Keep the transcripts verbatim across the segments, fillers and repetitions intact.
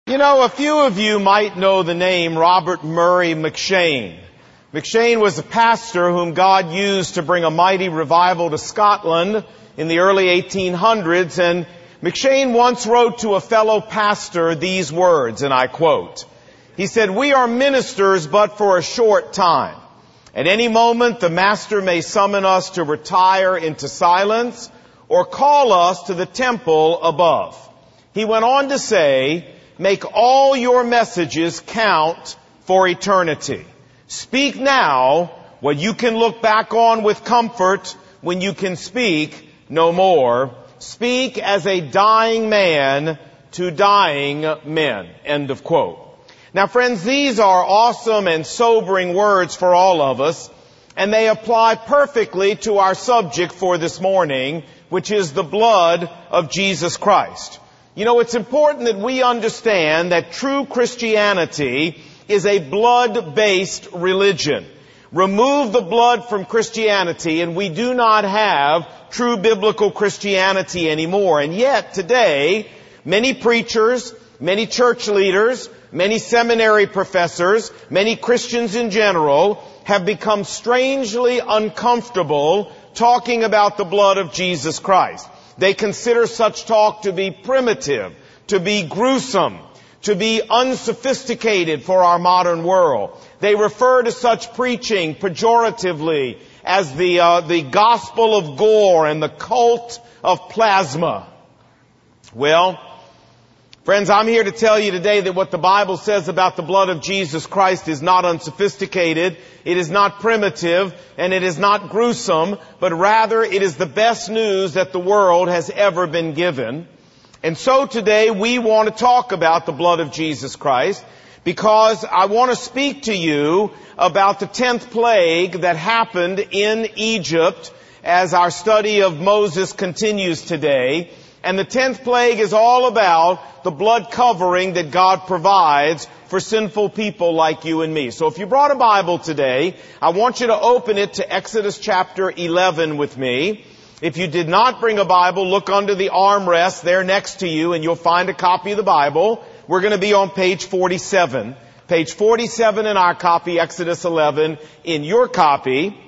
You know, a few of you might know the name Robert Murray M'Cheyne. M'Cheyne was a pastor whom God used to bring a mighty revival to Scotland in the early eighteen hundreds, and M'Cheyne once wrote to a fellow pastor these words, and I quote, he said, "We are ministers but for a short time. At any moment the Master may summon us to retire into silence or call us to the temple above." He went on to say, "Make all your messages count for eternity. Speak now what you can look back on with comfort when you can speak no more. Speak as a dying man to dying men." End of quote. Now friends, these are awesome and sobering words for all of us, and they apply perfectly to our subject for this morning, which is the blood of Jesus Christ. You know, it's important that we understand that true Christianity is a blood-based religion. Remove the blood from Christianity and we do not have true biblical Christianity anymore. And yet today, many preachers, many church leaders, many seminary professors, many Christians in general have become strangely uncomfortable talking about the blood of Jesus Christ. They consider such talk to be primitive, to be gruesome, to be unsophisticated for our modern world. They refer to such preaching pejoratively as the uh, the gospel of gore and the cult of plasma. Well, friends, I'm here to tell you today that what the Bible says about the blood of Jesus Christ is not unsophisticated, it is not primitive, and it is not gruesome, but rather it is the best news that the world has ever been given. And so today we want to talk about the blood of Jesus Christ because I want to speak to you about the tenth plague that happened in Egypt as our study of Moses continues today. And the tenth plague is all about the blood covering that God provides for sinful people like you and me. So if you brought a Bible today, I want you to open it to Exodus chapter eleven with me. If you did not bring a Bible, look under the armrest there next to you and you'll find a copy of the Bible. We're going to be on page forty-seven. Page forty-seven in our copy, Exodus eleven in your copy.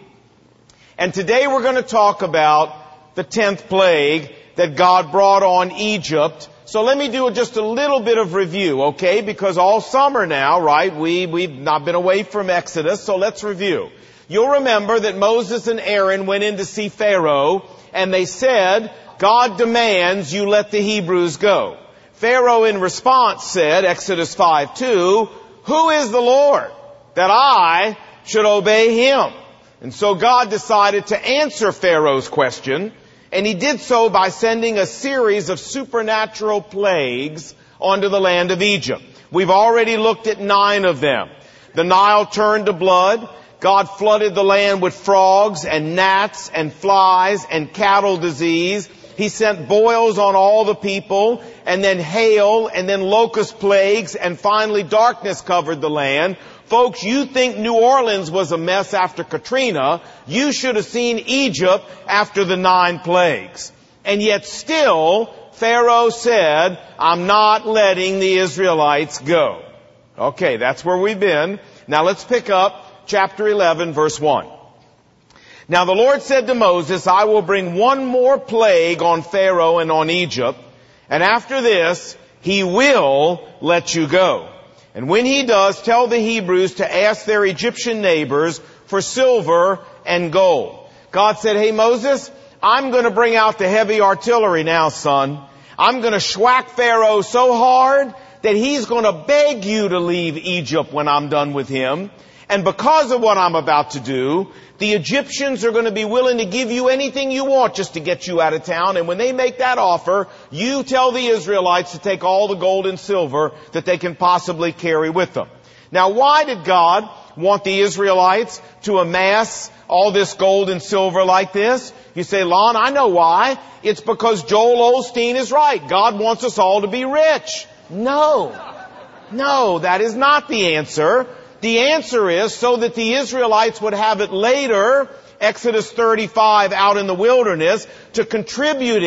And today we're going to talk about the tenth plague that God brought on Egypt. So let me do just a little bit of review, okay? Because all summer now, right, we, we've not been away from Exodus, so let's review. You'll remember that Moses and Aaron went in to see Pharaoh, and they said, God demands you let the Hebrews go. Pharaoh in response said, Exodus five two, "Who is the Lord that I should obey him?" And so God decided to answer Pharaoh's question, and he did so by sending a series of supernatural plagues onto the land of Egypt. We've already looked at nine of them. The Nile turned to blood. God flooded the land with frogs and gnats and flies and cattle disease. He sent boils on all the people, and then hail, and then locust plagues, and finally darkness covered the land. Folks, you think New Orleans was a mess after Katrina. You should have seen Egypt after the nine plagues. And yet still, Pharaoh said, I'm not letting the Israelites go. Okay, that's where we've been. Now let's pick up chapter eleven, verse one. Now the Lord said to Moses, I will bring one more plague on Pharaoh and on Egypt, and after this, he will let you go. And when he does, tell the Hebrews to ask their Egyptian neighbors for silver and gold. God said, hey Moses, I'm going to bring out the heavy artillery now, son. I'm going to schwack Pharaoh so hard that he's going to beg you to leave Egypt when I'm done with him. And because of what I'm about to do, the Egyptians are going to be willing to give you anything you want just to get you out of town. And when they make that offer, you tell the Israelites to take all the gold and silver that they can possibly carry with them. Now, why did God want the Israelites to amass all this gold and silver like this? You say, Lon, I know why. It's because Joel Osteen is right. God wants us all to be rich. No. No, that is not the answer. The answer is so that the Israelites would have it later, Exodus thirty-five, out in the wilderness, to contribute it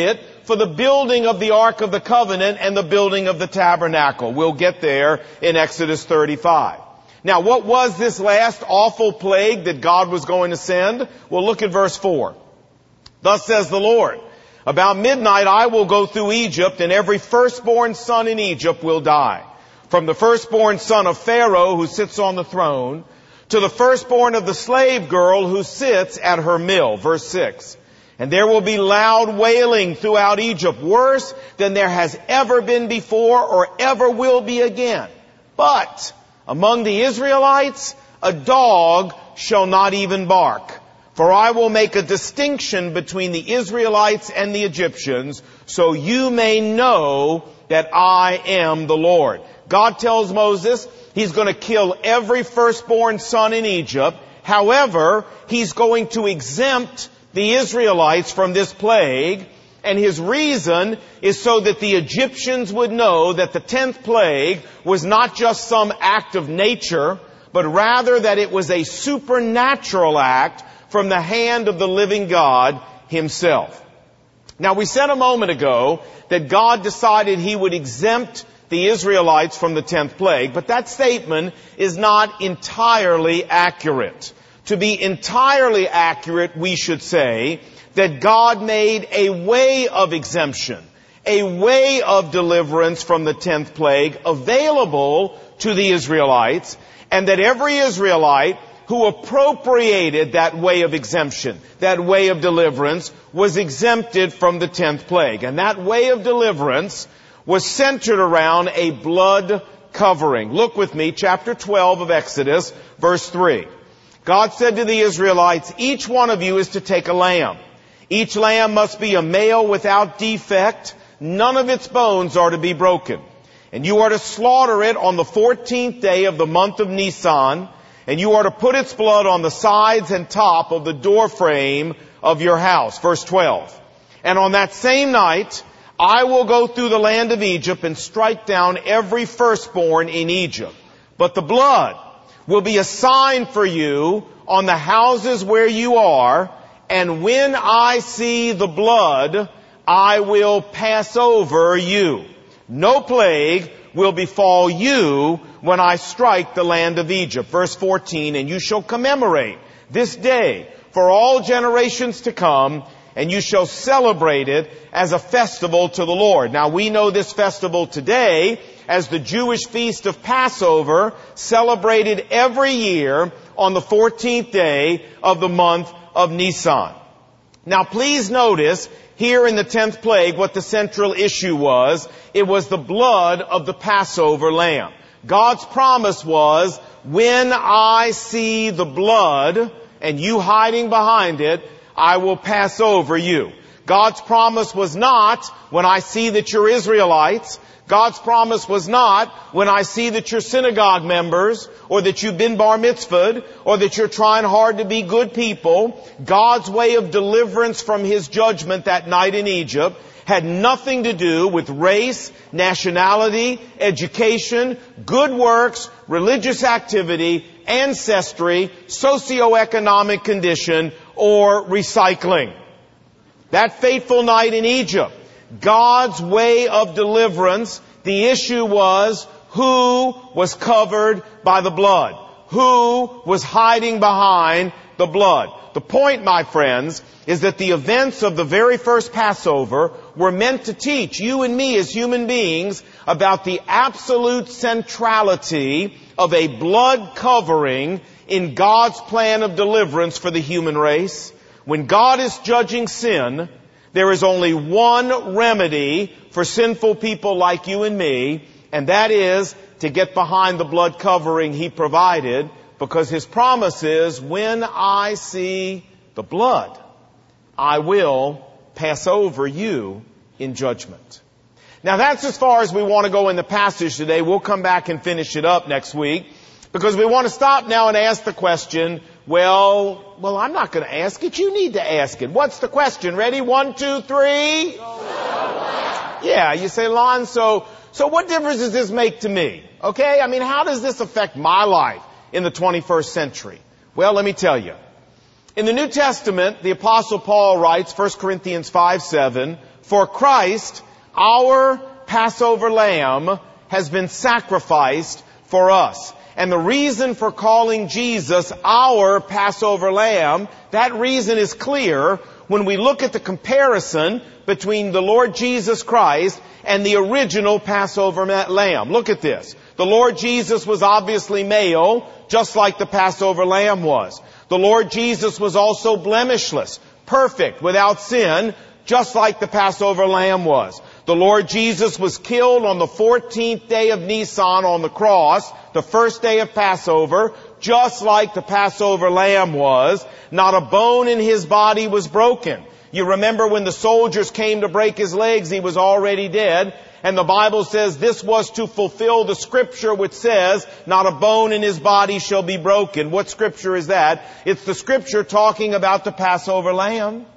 for the building of the Ark of the Covenant and the building of the tabernacle. We'll get there in Exodus thirty-five. Now, what was this last awful plague that God was going to send? Well, look at verse four. Thus says the Lord, about midnight I will go through Egypt, and every firstborn son in Egypt will die. From the firstborn son of Pharaoh who sits on the throne, to the firstborn of the slave girl who sits at her mill. Verse six. And there will be loud wailing throughout Egypt, worse than there has ever been before or ever will be again. But among the Israelites, a dog shall not even bark. For I will make a distinction between the Israelites and the Egyptians, so you may know that I am the Lord. God tells Moses He's going to kill every firstborn son in Egypt. However, He's going to exempt the Israelites from this plague. And His reason is so that the Egyptians would know that the tenth plague was not just some act of nature, but rather that it was a supernatural act from the hand of the living God Himself. Now, we said a moment ago that God decided He would exempt the Israelites from the tenth plague, but that statement is not entirely accurate. To be entirely accurate, we should say that God made a way of exemption, a way of deliverance from the tenth plague available to the Israelites, and that every Israelite who appropriated that way of exemption, that way of deliverance, was exempted from the tenth plague. And that way of deliverance was centered around a blood covering. Look with me, chapter twelve of Exodus, verse three. God said to the Israelites, each one of you is to take a lamb. Each lamb must be a male without defect. None of its bones are to be broken. And you are to slaughter it on the fourteenth day of the month of Nisan, and you are to put its blood on the sides and top of the door frame of your house. Verse twelve. And on that same night, I will go through the land of Egypt and strike down every firstborn in Egypt. But the blood will be a sign for you on the houses where you are, and when I see the blood, I will pass over you. No plague will befall you when I strike the land of Egypt. Verse fourteen, and you shall commemorate this day for all generations to come, and you shall celebrate it as a festival to the Lord. Now, we know this festival today as the Jewish feast of Passover, celebrated every year on the fourteenth day of the month of Nisan. Now, please notice here in the tenth plague what the central issue was. It was the blood of the Passover lamb. God's promise was, when I see the blood and you hiding behind it, I will pass over you. God's promise was not, when I see that you're Israelites. God's promise was not, when I see that you're synagogue members, or that you've been bar mitzvahed, or that you're trying hard to be good people. God's way of deliverance from His judgment that night in Egypt had nothing to do with race, nationality, education, good works, religious activity, ancestry, socioeconomic condition, or recycling. That fateful night in Egypt, God's way of deliverance, the issue was who was covered by the blood, who was hiding behind the blood. The point, my friends, is that the events of the very first Passover were meant to teach you and me as human beings about the absolute centrality of a blood covering in God's plan of deliverance for the human race. When God is judging sin, there is only one remedy for sinful people like you and me, and that is to get behind the blood covering He provided, because His promise is, when I see the blood, I will pass over you in judgment. Now, that's as far as we want to go in the passage today. We'll come back and finish it up next week, because we want to stop now and ask the question, well, well, I'm not going to ask it. You need to ask it. What's the question? Ready? One, two, three. Yeah, you say, Lon, so, so what difference does this make to me? Okay? I mean, how does this affect my life in the twenty-first century? Well, let me tell you. In the New Testament, the Apostle Paul writes, First Corinthians five seven, For Christ, our Passover lamb, has been sacrificed for us. And the reason for calling Jesus our Passover lamb, that reason is clear when we look at the comparison between the Lord Jesus Christ and the original Passover lamb. Look at this. The Lord Jesus was obviously male, just like the Passover lamb was. The Lord Jesus was also blemishless, perfect, without sin, just like the Passover lamb was. The Lord Jesus was killed on the fourteenth day of Nisan on the cross, the first day of Passover, just like the Passover lamb was. Not a bone in his body was broken. You remember when the soldiers came to break his legs, he was already dead. And the Bible says this was to fulfill the scripture which says, not a bone in his body shall be broken. What scripture is that? It's the scripture talking about the Passover lamb.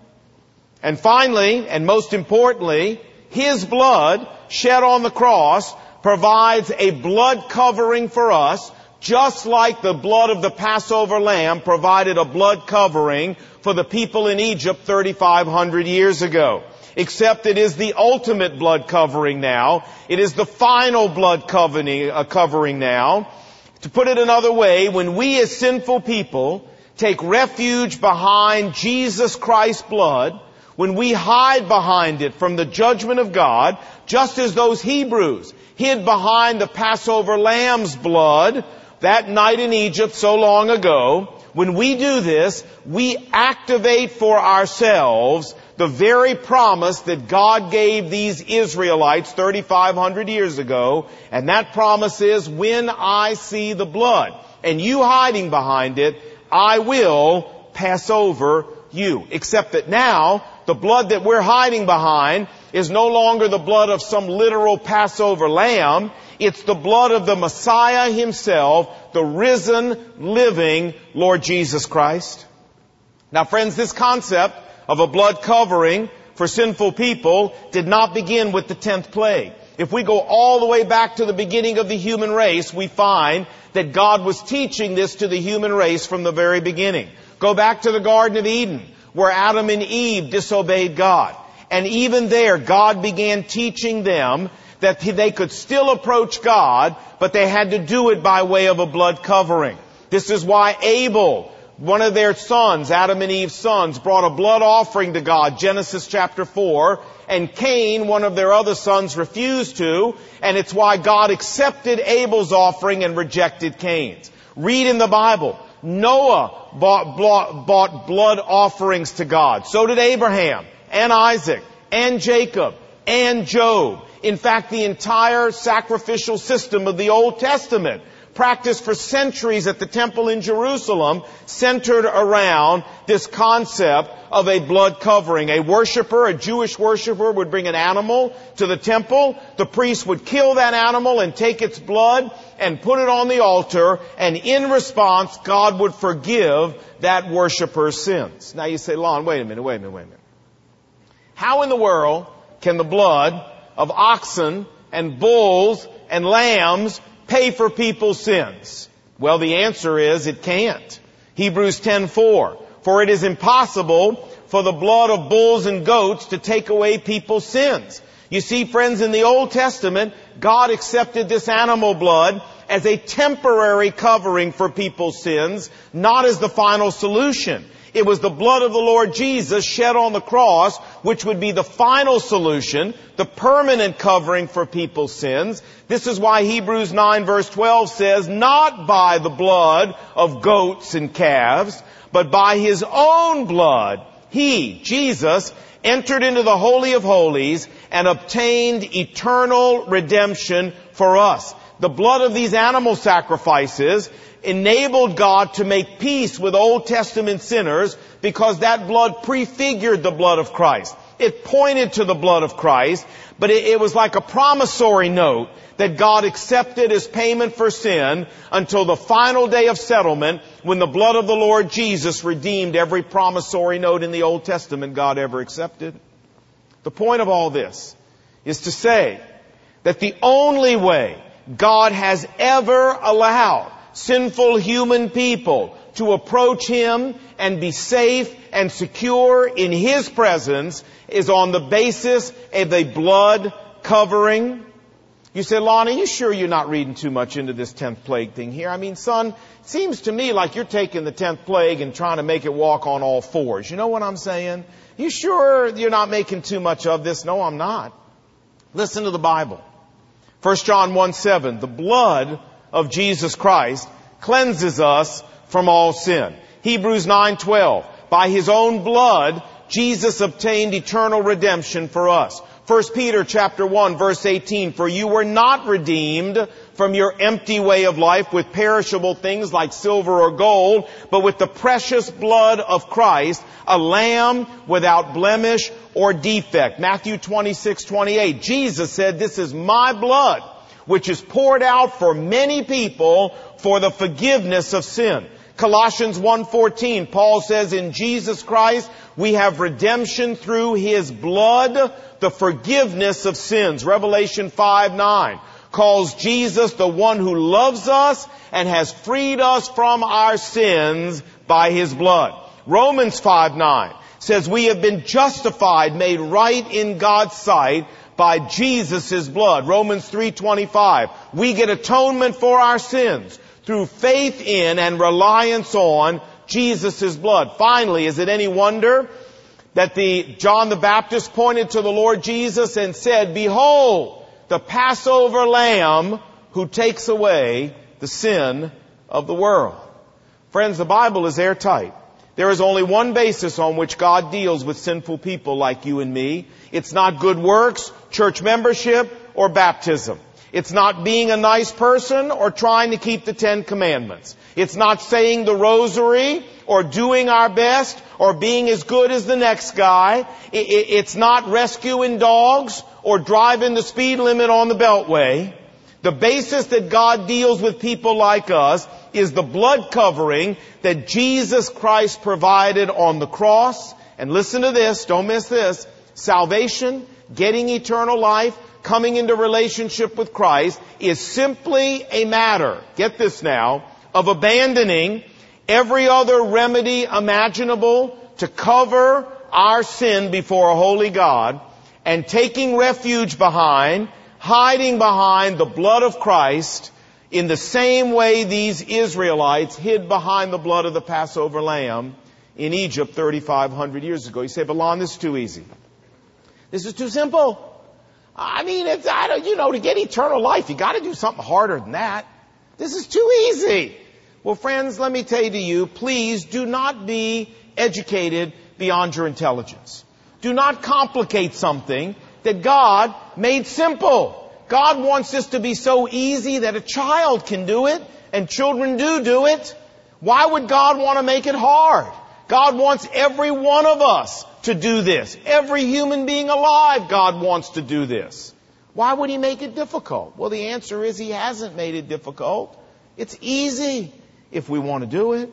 And finally, and most importantly, his blood shed on the cross provides a blood covering for us, just like the blood of the Passover lamb provided a blood covering for the people in Egypt thirty-five hundred years ago. Except it is the ultimate blood covering now. It is the final blood covering, uh, covering now. To put it another way, when we as sinful people take refuge behind Jesus Christ's blood, when we hide behind it from the judgment of God, just as those Hebrews hid behind the Passover lamb's blood that night in Egypt so long ago, when we do this, we activate for ourselves the very promise that God gave these Israelites thirty-five hundred years ago, and that promise is, when I see the blood and you hiding behind it, I will pass over you. Except that now, the blood that we're hiding behind is no longer the blood of some literal Passover lamb. It's the blood of the Messiah himself, the risen, living Lord Jesus Christ. Now friends, this concept of a blood covering for sinful people did not begin with the tenth plague. If we go all the way back to the beginning of the human race, we find that God was teaching this to the human race from the very beginning. Go back to the Garden of Eden, where Adam and Eve disobeyed God. And even there, God began teaching them that they could still approach God, but they had to do it by way of a blood covering. This is why Abel, one of their sons, Adam and Eve's sons, brought a blood offering to God, Genesis chapter four, and Cain, one of their other sons, refused to, and it's why God accepted Abel's offering and rejected Cain's. Read in the Bible, Noah bought, bought, bought blood offerings to God. So did Abraham, and Isaac, and Jacob, and Job. In fact, the entire sacrificial system of the Old Testament, practiced for centuries at the temple in Jerusalem, centered around this concept of a blood covering. A worshiper, a Jewish worshiper, would bring an animal to the temple. The priest would kill that animal and take its blood and put it on the altar, and in response, God would forgive that worshiper's sins. Now you say, Lon, wait a minute, wait a minute, wait a minute. How in the world can the blood of oxen and bulls and lambs pay for people's sins? Well, the answer is it can't. Hebrews ten four. For it is impossible for the blood of bulls and goats to take away people's sins. You see, friends, in the Old Testament, God accepted this animal blood as a temporary covering for people's sins, not as the final solution. It was the blood of the Lord Jesus shed on the cross, which would be the final solution, the permanent covering for people's sins. This is why Hebrews nine verse twelve says, not by the blood of goats and calves, but by His own blood, He, Jesus, entered into the Holy of Holies and obtained eternal redemption for us. The blood of these animal sacrifices enabled God to make peace with Old Testament sinners because that blood prefigured the blood of Christ. It pointed to the blood of Christ, but it, it was like a promissory note that God accepted as payment for sin until the final day of settlement when the blood of the Lord Jesus redeemed every promissory note in the Old Testament God ever accepted. The point of all this is to say that the only way God has ever allowed sinful human people to approach Him and be safe and secure in His presence is on the basis of a blood covering. You say, Lonnie, you sure you're not reading too much into this tenth plague thing here? I mean, son, it seems to me like you're taking the tenth plague and trying to make it walk on all fours. You know what I'm saying? You sure you're not making too much of this? No, I'm not. Listen to the Bible. First John one seven, the blood of Jesus Christ cleanses us from all sin. Hebrews nine twelve, by His own blood, Jesus obtained eternal redemption for us. First Peter chapter one verse eighteen, for you were not redeemed from your empty way of life with perishable things like silver or gold, but with the precious blood of Christ, a lamb without blemish or defect. Matthew twenty-six twenty-eight, Jesus said, this is my blood, which is poured out for many people for the forgiveness of sin. Colossians one fourteen, Paul says, in Jesus Christ we have redemption through His blood, the forgiveness of sins. Revelation five nine calls Jesus the one who loves us and has freed us from our sins by His blood. Romans five nine says we have been justified, made right in God's sight by Jesus' blood. Romans three twenty-five, we get atonement for our sins through faith in and reliance on Jesus' blood. Finally, is it any wonder that the John the Baptist pointed to the Lord Jesus and said, behold, the Passover lamb who takes away the sin of the world. Friends, the Bible is airtight. There is only one basis on which God deals with sinful people like you and me. It's not good works, church membership, or baptism. It's not being a nice person or trying to keep the Ten Commandments. It's not saying the rosary or doing our best or being as good as the next guy. It's not rescuing dogs or driving the speed limit on the Beltway. The basis that God deals with people like us is the blood covering that Jesus Christ provided on the cross. And listen to this, don't miss this. Salvation, getting eternal life, coming into relationship with Christ is simply a matter, get this now, of abandoning every other remedy imaginable to cover our sin before a holy God and taking refuge behind, hiding behind the blood of Christ in the same way these Israelites hid behind the blood of the Passover lamb in Egypt thirty-five hundred years ago. You say, but Lon, this is too easy. This is too simple. I mean, it's, I don't, you know, to get eternal life, you got to do something harder than that. This is too easy. Well, friends, let me say to you, please do not be educated beyond your intelligence. Do not complicate something that God made simple. God wants this to be so easy that a child can do it, and children do do it. Why would God want to make it hard? God wants every one of us to do this. Every human being alive, God wants to do this. Why would He make it difficult? Well, the answer is He hasn't made it difficult. It's easy if we want to do it.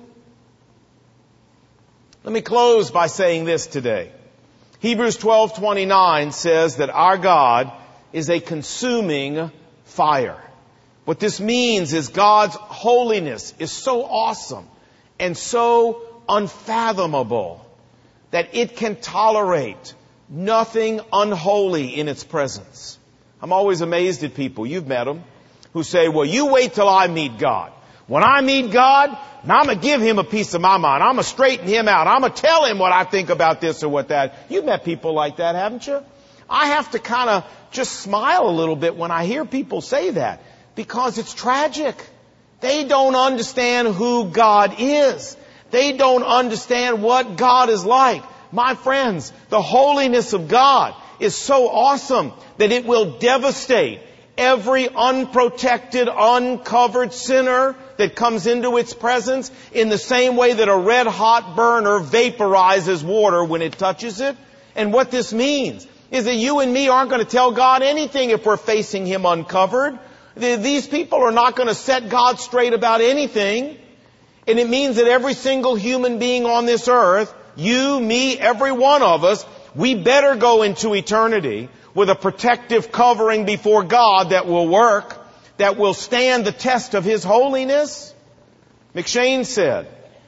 Let me close by saying this today. Hebrews twelve twenty-nine says that our God is a consuming fire. What this means is God's holiness is so awesome and so unfathomable that it can tolerate nothing unholy in its presence. I'm always amazed at people, you've met them, who say, well, you wait till I meet God. When I meet God, now I'm going to give Him a piece of my mind. I'm going to straighten Him out. I'm going to tell Him what I think about this or what that. You've met people like that, haven't you? I have to kind of just smile a little bit when I hear people say that, because it's tragic. They don't understand who God is. They don't understand what God is like. My friends, the holiness of God is so awesome that it will devastate every unprotected, uncovered sinner that comes into its presence in the same way that a red-hot burner vaporizes water when it touches it. And what this means is that you and me aren't going to tell God anything if we're facing Him uncovered. These people are not going to set God straight about anything. And it means that every single human being on this earth, you, me, every one of us, we better go into eternity with a protective covering before God that will work, that will stand the test of His holiness. McShane said,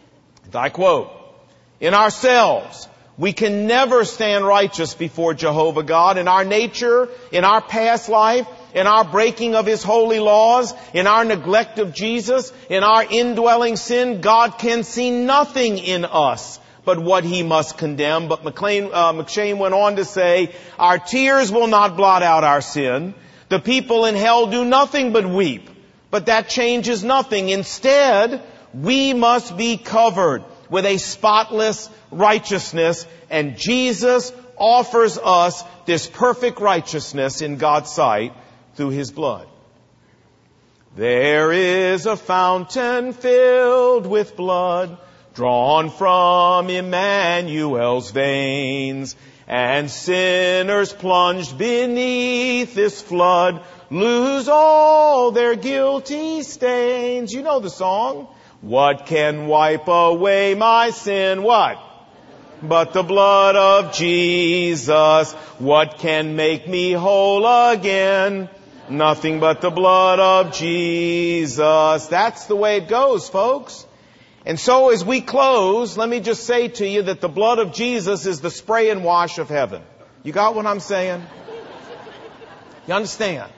And I quote, "In ourselves, we can never stand righteous before Jehovah God. In our nature, in our past life, in our breaking of His holy laws, in our neglect of Jesus, in our indwelling sin, God can see nothing in us but what He must condemn." But McLean, uh, McShane went on to say, "Our tears will not blot out our sin. The people in hell do nothing but weep. But that changes nothing. Instead, we must be covered with a spotless righteousness, and Jesus offers us this perfect righteousness in God's sight through His blood. There is a fountain filled with blood, drawn from Emmanuel's veins, and sinners plunged beneath this flood lose all their guilty stains." You know the song. "What can wipe away my sin?" What? "But the blood of Jesus. What can make me whole again? Nothing but the blood of Jesus." That's the way it goes, folks. And so as we close, let me just say to you that the blood of Jesus is the spray and wash of heaven. You got what I'm saying? You understand?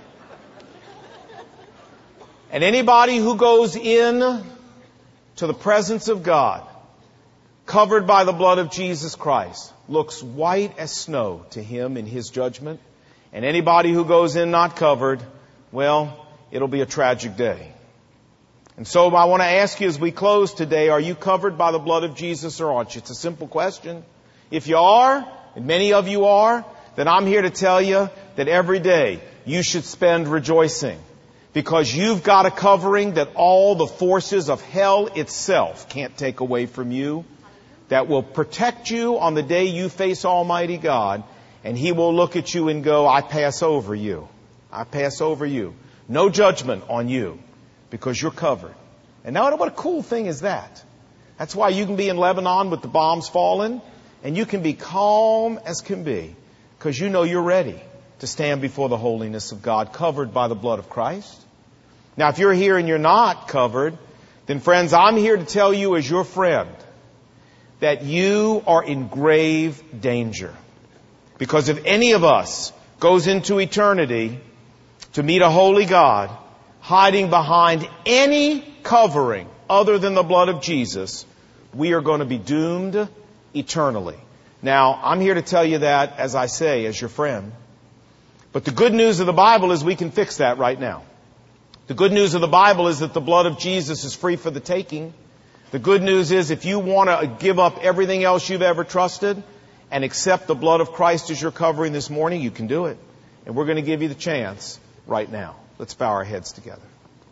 And anybody who goes in to the presence of God, covered by the blood of Jesus Christ, looks white as snow to Him in His judgment. And anybody who goes in not covered, well, it'll be a tragic day. And so I want to ask you as we close today, are you covered by the blood of Jesus or aren't you? It's a simple question. If you are, and many of you are, then I'm here to tell you that every day you should spend rejoicing, because you've got a covering that all the forces of hell itself can't take away from you, that will protect you on the day you face Almighty God, and He will look at you and go, "I pass over you. I pass over you." No judgment on you, because you're covered. And now what a cool thing is that? That's why you can be in Lebanon with the bombs falling, and you can be calm as can be, because you know you're ready to stand before the holiness of God, covered by the blood of Christ. Now, if you're here and you're not covered, then friends, I'm here to tell you as your friend that you are in grave danger. Because if any of us goes into eternity to meet a holy God, hiding behind any covering other than the blood of Jesus, we are going to be doomed eternally. Now, I'm here to tell you that, as I say, as your friend. But the good news of the Bible is we can fix that right now. The good news of the Bible is that the blood of Jesus is free for the taking. The good news is if you want to give up everything else you've ever trusted and accept the blood of Christ as your covering this morning, you can do it. And we're going to give you the chance right now. Let's bow our heads together.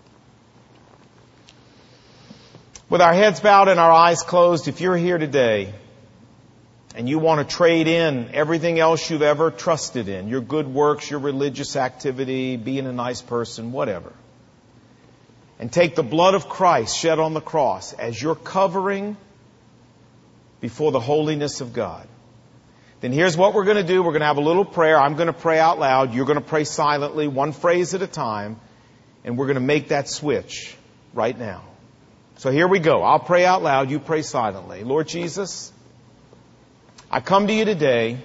With our heads bowed and our eyes closed, if you're here today and you want to trade in everything else you've ever trusted in, your good works, your religious activity, being a nice person, whatever, and take the blood of Christ shed on the cross as your covering before the holiness of God, then here's what we're going to do. We're going to have a little prayer. I'm going to pray out loud. You're going to pray silently, one phrase at a time, and we're going to make that switch right now. So here we go. I'll pray out loud. You pray silently. Lord Jesus, I come to you today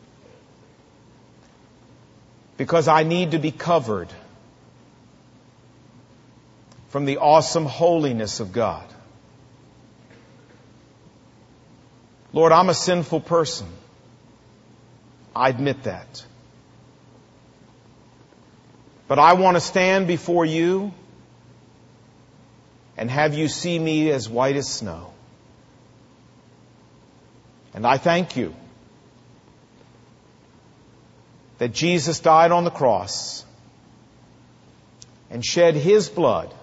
because I need to be covered from the awesome holiness of God. Lord, I'm a sinful person. I admit that. But I want to stand before you and have you see me as white as snow. And I thank you that Jesus died on the cross and shed His blood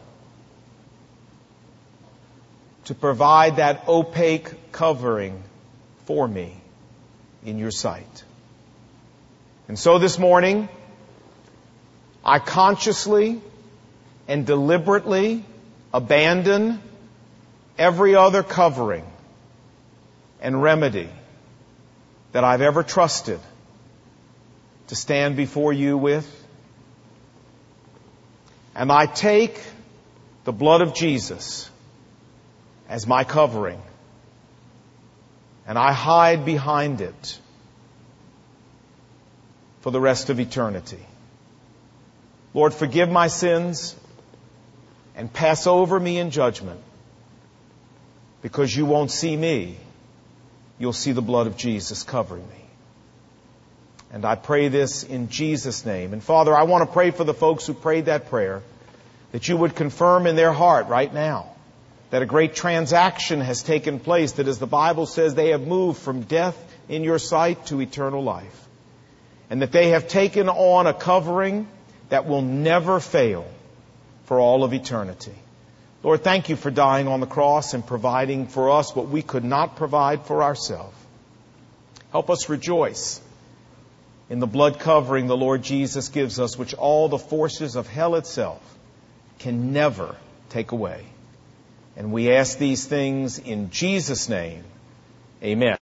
to provide that opaque covering for me in your sight. And so this morning, I consciously and deliberately abandon every other covering and remedy that I've ever trusted to stand before you with. And I take the blood of Jesus as my covering and I hide behind it for the rest of eternity. Lord, forgive my sins and pass over me in judgment, because you won't see me. You'll see the blood of Jesus covering me. And I pray this in Jesus' name. And Father, I want to pray for the folks who prayed that prayer, that you would confirm in their heart right now that a great transaction has taken place, that as the Bible says, they have moved from death in your sight to eternal life. And that they have taken on a covering that will never fail for all of eternity. Lord, thank you for dying on the cross and providing for us what we could not provide for ourselves. Help us rejoice in the blood covering the Lord Jesus gives us, which all the forces of hell itself can never take away. And we ask these things in Jesus' name. Amen.